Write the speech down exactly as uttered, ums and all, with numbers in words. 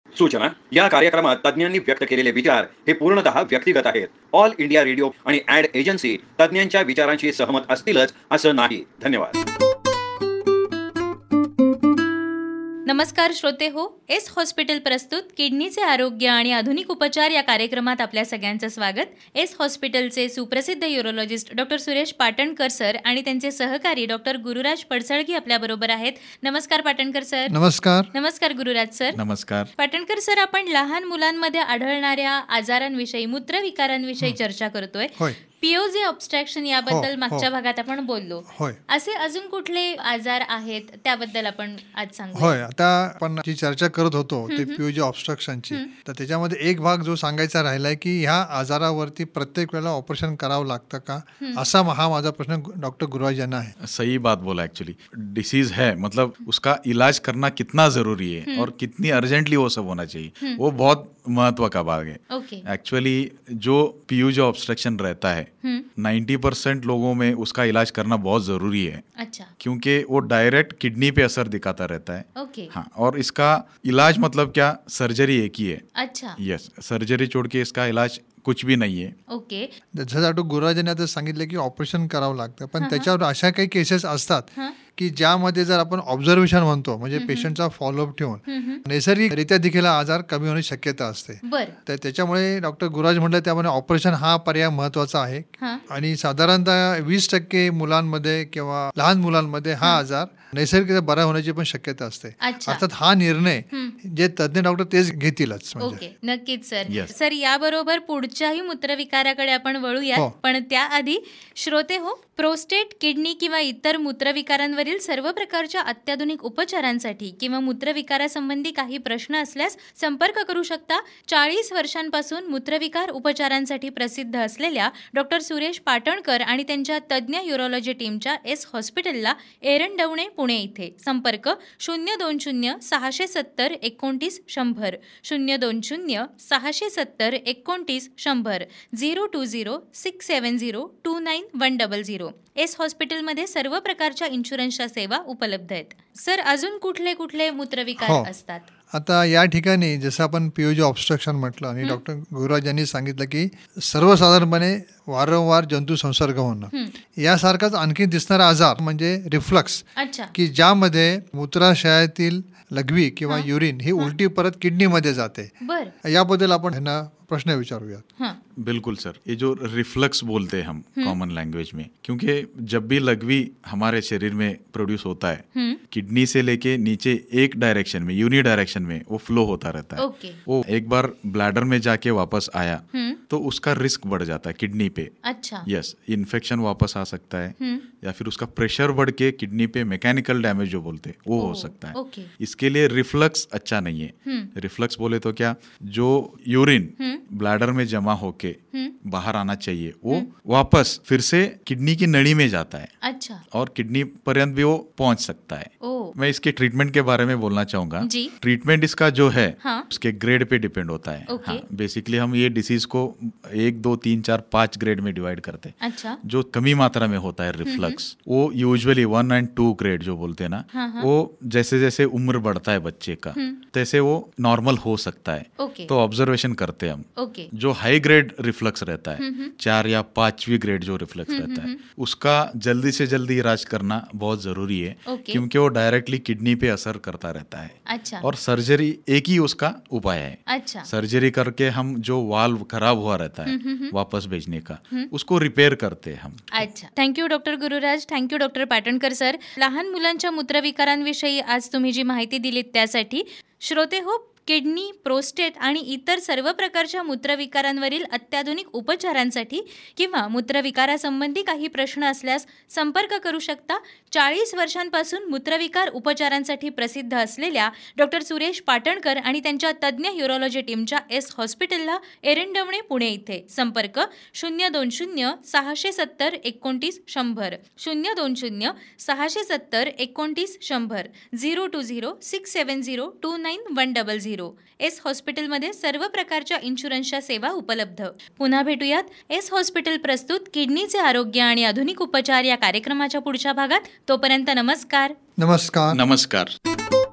सूचना या कार्यक्रमात तज्ज्ञांनी व्यक्त केलेले विचार हे पूर्णतः व्यक्तिगत आहेत. ऑल इंडिया रेडिओ आणि ॲड एजन्सी तज्ज्ञांच्या विचारांशी सहमत असतीलच असं नाही. धन्यवाद. नमस्कार श्रोते हो, एस हॉस्पिटल प्रस्तुत किडनीचे आरोग्य आणि आधुनिक उपचार या कार्यक्रमात आपल्या सगळ्यांचं स्वागत. एस हॉस्पिटलचे सुप्रसिद्ध urologist doctor Suresh Patankar sir आणि त्यांचे सहकारी डॉक्टर गुरुराज पडसळगी आपल्याबरोबर आहेत. नमस्कार पाटणकर सर. नमस्कार. नमस्कार गुरुराज सर. नमस्कार. पाटणकर सर, आपण लहान मुलांमध्ये आढळणाऱ्या आजारांविषयी, मूत्रविकारांविषयी चर्चा करतोय. पीओजी ऑब्स्ट्रॅक्शन याबद्दल मागच्या भागात आपण बोललो. असे अजून कुठले आजार आहेत त्याबद्दल आपण आज सांगू. होय, आता आपण जी चर्चा करत होतो ते पीओजी ऑब्स्ट्रक्शनची, तर त्याच्यामध्ये एक भाग जो सांगायचा राहिलाय की ह्या आजारावरती प्रत्येक वेळेला ऑपरेशन करावं लागतं का, असा हा माझा प्रश्न डॉक्टर गुरुराज यांना आहे. सही बात बोला. एक्चुअली डिसीज है, मतलब उसका इलाज करना कितना जरूरी है और कितनी अर्जेंटली वो सब होना चाहिए, वो बहुत महत्व का भाग है. एक्चुअली जो पीओजी ऑब्स्ट्रक्शन रहता है नाइन्टी परसेंट लोगों में उसका इलाज करना बहुत जरूरी है. अच्छा. क्योंकि वो डायरेक्ट किडनी पे असर दिखाता रहता है. ओके. हाँ, और इसका इलाज मतलब क्या, सर्जरी एक ही है. अच्छा. यस, सर्जरी छोड़ के इसका इलाज कुछ भी नाही आहे. ओके. जसं डॉक्टर गुरुराजांनी आता सांगितलं की ऑपरेशन करावं लागतं, पण त्याच्यावर अशा काही केसेस असतात की ज्यामध्ये जर आपण ऑब्झर्वेशन म्हणतो, म्हणजे पेशंटचा फॉलोअप ठेवून नैसर्गिकरित्या देखील आजार कमी होण्याची शक्यता असते. तर त्याच्यामुळे डॉक्टर गुरुराज म्हटलं त्यामुळे ऑपरेशन हा पर्याय महत्वाचा आहे. आणि साधारणतः वीस टक्के मुलांमध्ये किंवा लहान मुलांमध्ये हा आजार नैसर्गिक बरा होण्याची पण शक्यता असते. अर्थात हा निर्णय जे तज्ञ डॉक्टर तेच घेतीलच. ओके, नक्कीच सर. सर, याबरोबर पुढच्याही मूत्रविकाराकडे आपण वळूया, पण त्याआधी श्रोते हो, प्रोस्टेट, किडनी किंवा इतर मूत्रविकारांवरील सर्व प्रकारच्या अत्याधुनिक उपचारांसाठी किंवा मूत्रविकारासंबंधी काही प्रश्न असल्यास संपर्क करू शकता. चाळीस वर्षांपासून मूत्रविकार उपचारांसाठी प्रसिद्ध असलेल्या डॉक्टर सुरेश पाटणकर आणि त्यांच्या तज्ज्ञ यूरोलॉजी टीमच्या एस हॉस्पिटलला एरंडवणे, पुणे इथे. संपर्क शून्य दोन शून्य सहाशे सत्तर एकोणतीस शंभर शून्य दोन शून्य सहाशे सत्तर एकोणतीस शंभर zero two zero six seven zero two nine one double zero. S हॉस्पिटलमध्ये सर्व प्रकारच्या इन्शुरन्सच्या सेवा उपलब्ध आहेत. सर, अजून कुठले कुठले मूत्रविकार असतात? आता या ठिकाणी जसं आपण पीओजी ऑब्स्ट्रक्शन म्हटलं आणि डॉक्टर गुरुराज यांनी सांगितलं की सर्वसाधारणपणे वारंवार जंतू संसर्ग होणं, यासारखाच आणखी दिसणारा आजार म्हणजे रिफ्लक्स, की ज्यामध्ये मूत्राशयातील लघवी किंवा युरिन ही उलटी परत किडनीमध्ये जाते. याबद्दल आपण ह्यांना प्रश्न विचारूयात. बिल्कुल सर, ये जो रिफ्लक्स बोलते हैं हम कॉमन लैंग्वेज में, क्योंकि जब भी लघवी हमारे शरीर में प्रोड्यूस होता है, किडनी से लेके नीचे एक डायरेक्शन में, यूनि डायरेक्शन में वो फ्लो होता रहता है. okay. वो एक बार ब्लैडर में जाके वापस आया तो उसका रिस्क बढ़ जाता है किडनी पे. अच्छा. यस, इन्फेक्शन वापस आ सकता है या फिर उसका प्रेशर बढ़ के किडनी पे मैकेनिकल डैमेज जो बोलते हैं वो हो सकता है. okay. इसके लिए रिफ्लक्स अच्छा नहीं है. रिफ्लक्स बोले तो क्या, जो यूरिन ब्लैडर में जमा होके बाहर आना चाहिए वो वापस फिर से किडनी की नली में जाता है. अच्छा. और किडनी पर्यंत भी वो पहुंच सकता है. ओ. मैं इसके ट्रीटमेंट के बारे में बोलना चाहूंगा. ट्रीटमेंट इसका जो है हाँ? उसके ग्रेड पे डिपेंड होता है. okay. हाँ, बेसिकली हम ये डिसीज को एक दो तीन चार पांच ग्रेड में डिवाइड करते हैं. अच्छा. जो कमी मात्रा में होता है रिफ्लक्स, वो usually one and two grade जो बोलते हैं ना, हाँ हाँ. वो जैसे जैसे उम्र बढ़ता है बच्चे का तैसे वो नॉर्मल हो सकता है. okay. तो ऑब्जर्वेशन करते हैं हम. okay. जो हाई ग्रेड रिफ्लक्स रहता है, चार या पांचवी ग्रेड जो रिफ्लक्स रहता है, उसका जल्दी से जल्दी इलाज करना बहुत जरूरी है. okay. क्योंकि वो डायरेक्टली किडनी पे असर करता रहता है. अच्छा. और सर्जरी एक ही उसका उपाय है. अच्छा. सर्जरी करके हम जो वाल्व खराब हुआ रहता है वापस भेजने का, उसको रिपेयर करते हैं हम. अच्छा. Thank you doctor Gururaj. Thank you doctor Patankar sir. लहान मुलांच्या मूत्रविकारांविषयी आज तुम्ही जी माहिती दिलीत त्यासाठी. श्रोते हो, किडनी, प्रोस्टेट आणि इतर सर्व प्रकारच्या मूत्रविकारांवरील अत्याधुनिक उपचारांसाठी किंवा मूत्रविकारासंबंधी काही प्रश्न असल्यास संपर्क करू शकता. चाळीस वर्षांपासून मूत्रविकार उपचारांसाठी प्रसिद्ध असलेल्या डॉक्टर सुरेश पाटणकर आणि त्यांच्या तज्ज्ञ यूरोलॉजी टीमच्या एस हॉस्पिटलला एरंडवणे, पुणे इथे. संपर्क शून्य दोन शून्य सहाशे सत्तर एकोणतीस शंभर शून्य दोन शून्य सहाशे सत्तर एकोणतीस शंभर zero two zero six seven zero two nine one double zero. S हॉस्पिटलमध्ये सर्व प्रकारच्या इन्शुरन्सच्या सेवा उपलब्ध. पुन्हा भेटूयात एस हॉस्पिटल प्रस्तुत किडनीचे आरोग्य आणि आधुनिक उपचार या कार्यक्रमाच्या पुढच्या भागात. तोपर्यंत नमस्कार. नमस्कार. नमस्कार.